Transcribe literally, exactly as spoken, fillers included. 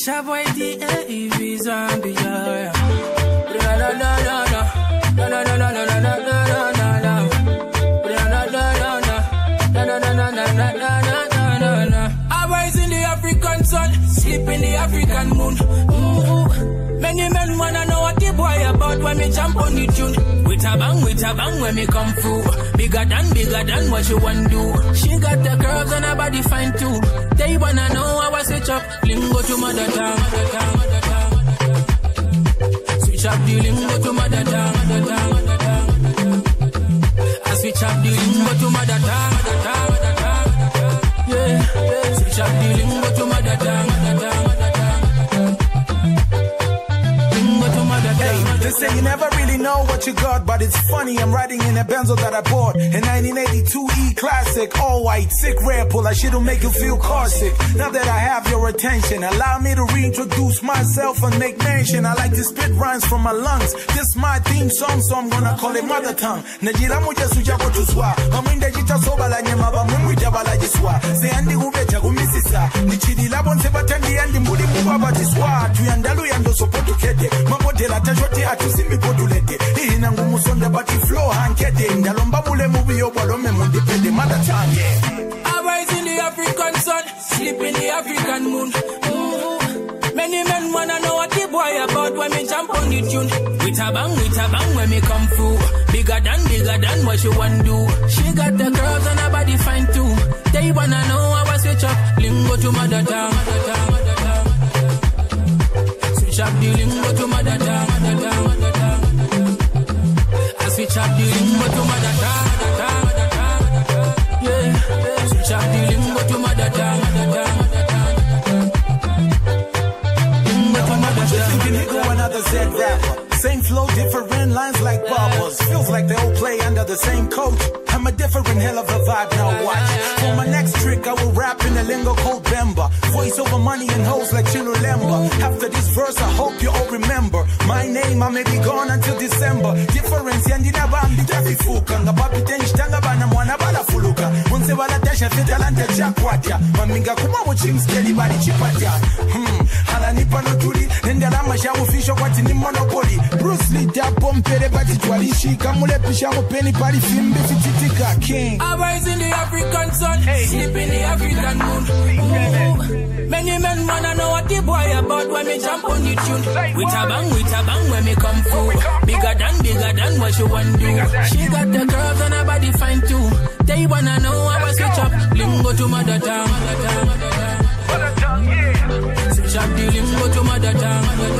Shaboy D A E V zombie, yeah. La la la la la la la la la la la la la la. La la la la la la la la la la la la la. I rise in the African sun, sleep in the African moon. Ooh. Many men wanna know what the boy about when me jump on the tune. With a bang, with a bang when me come through. Bigger than, bigger than what you want do. She got the curves on her body fine too. They wanna know how I switch up. Lingo to mother tongue, mother tongue, mother tongue. Switch up the lingo to mother tongue, mother tongue, mother tongue. I switch up the lingo to mother tongue, mother tongue, mother tongue. Yeah, yeah. Switch up the lingo to mother tongue, mother tongue, mother tongue. Hey, they say you never really know what you got, but it's funny, I'm riding in a Benzo that I bought, a nineteen eighty-two E Classic, all white, sick, rare pull, I shit'll make you feel car sick. Now that I have your attention, allow me to reintroduce myself and make mention. I like to spit rhymes from my lungs, this my theme song, so I'm gonna call it mother tongue. Najira muja suja kotuswa, mamwinde jita soba la nyema ba mwimu jabala jiswa. Se andi ubecha kumisisa, nichidi labon se batandi andi mbudi mbaba jiswa. Tuyandalu yando sopotu kete, mabotela tajoti atusimbi potulete. Ihina ngumu sonda bati flow hankete. Ndalomba mule mubi yo balome mundi pede mother tongue, yeah. I rise in the African sun, sleep in the African moon. Ooh. Many men wanna know what the boy about when me jump on the tune. With a bang, with a bang when me come through. Bigger than, bigger than what you want do. She got the curves on her body fine too. They wanna know how I switch up. Lingo to mother tongue, mother tongue, mother tongue. Switch up the lingo to mother tongue, mother tongue, mother tongue. I switch up the lingo to mother tongue, mother tongue, mother tongue. Yeah, switch up the lingo to mother tongue, mother tongue, mother tongue. Lingo to mother tongue. Thinking he go another Z rapper. Same flow, different lines like bubbles. Feels like they all play under the same coach. I'm a different hell of a vibe, now watch. For my next trick, I will rap in a lingo called Bemba. Voice over money and hoes like Chilulemba. After this verse, I hope you all remember my name, I may be gone until December. Difference, yandina bambi tafifuka. Ngababi tenjitanga bana mwana bala fuluka. Unse wala tasha fetalante chakwatya. Maminga kumamu chimskeli bali chipatya. Hmm, hala nipa notuli. Nenda lama shawu fisho kwa tini monopoly. Bruce Lee tapo mpere pati twalishi. Kamule pisha mupeni pali fimbi fititi. King. I rise in the African sun, hey. Sleep in the African moon. Ooh. Many men wanna know what the boy about when me jump on the tune. With a bang, with a bang when me come through. Bigger than, bigger than what you want do. She got the curves on her body fine too. They wanna know how I switch up. Lingo to mother tongue, mother tongue, mother tongue. Switch up the lingo to mother tongue, mother tongue.